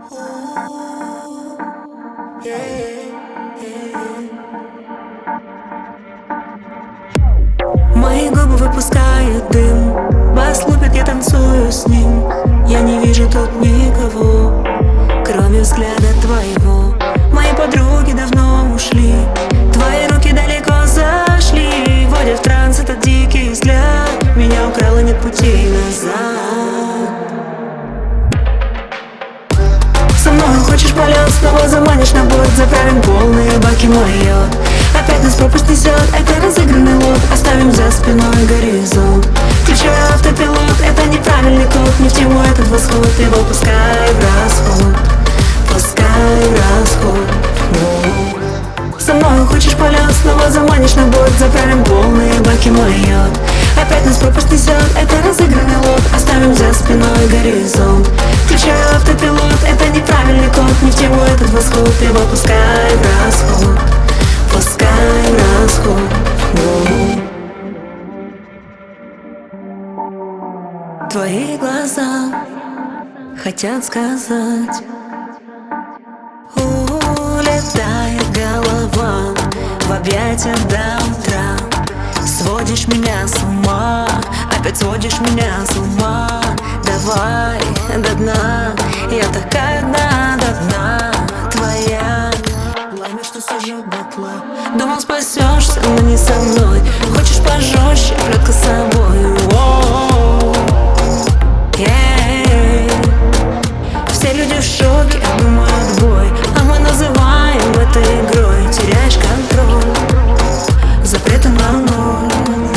Мои губы выпускают дым, бас лупит, я танцую с ним. Я не вижу тут никого, кроме взгляда твоего. Мои подруги давно ушли, твои руки далеко зашли, вводят в транс этот дикий взгляд. Меня украл, и нет пути назад. Со мной хочешь полет, снова заманишь на борт. Заправим полные баки мое. Опять нас пропасть несет, это разыгранный лот. Оставим за спиной горизонт. Включаю автопилот, это неправильный код. Не в тему этот восход, его пускай в расход. Пускай в расход. Со мной хочешь полет, снова заманишь на борт. Заправим полные баки мое. Опять нас пропасть несет, это разыгранный лот. Оставим за спиной горизонт. Включаю автопилот, это неправильный код. Не в тему этот восход, его пускай в расход. Пускай в расход. Твои глаза хотят сказать. Улетает голова в объятия до утра. Сводишь меня с ума, опять сводишь меня с ума. Давай до дна, я такая одна до дна. Твоя пламя, что сожжет дотла. Думал, спасешься, но не со мной. Хочешь пожестче, прятка с собой. Все люди в шоке, думаю, отбой. А мы называем это игрой. Теряешь контроль, запреты на ноль.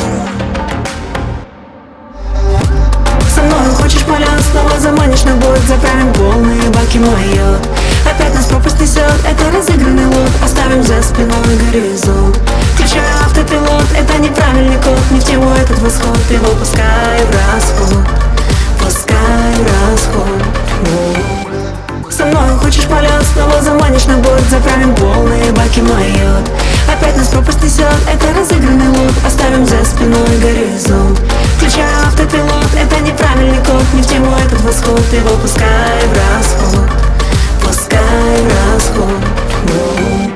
Со мной хочешь полет, снова заманишь на борт. Заправим полные баки мое. Опять нас пропасть несет, это разыгранный лот. Оставим за спиной горизонт. Включаю автопилот, это неправильный код. Не в тему этот восход, его пускай в расход. Пускай в расход. Со мной хочешь полет, снова заманишь на борт. Заправим полные баки мое. Опять нас пропасть несет, это разыгранный лот. Оставим за спиной горизонт. Включаю автопилот, это неправильный код. Не в тему этот восход, его пускай в расход. Пускай в расход.